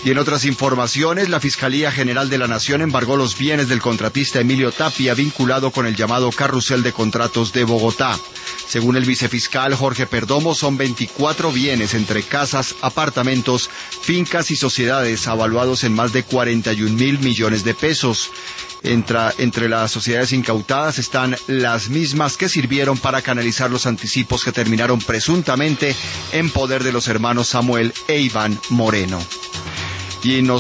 Y en otras informaciones, la Fiscalía General de la Nación embargó los bienes del contratista Emilio Tapia vinculado con el llamado carrusel de contratos de Bogotá. Según el vicefiscal Jorge Perdomo, son 24 bienes entre casas, apartamentos, fincas y sociedades avaluados en más de 41.000 millones de pesos. Entre las sociedades incautadas están las mismas que sirvieron para canalizar los anticipos que terminaron presuntamente en poder de los hermanos Samuel e Iván Moreno. Y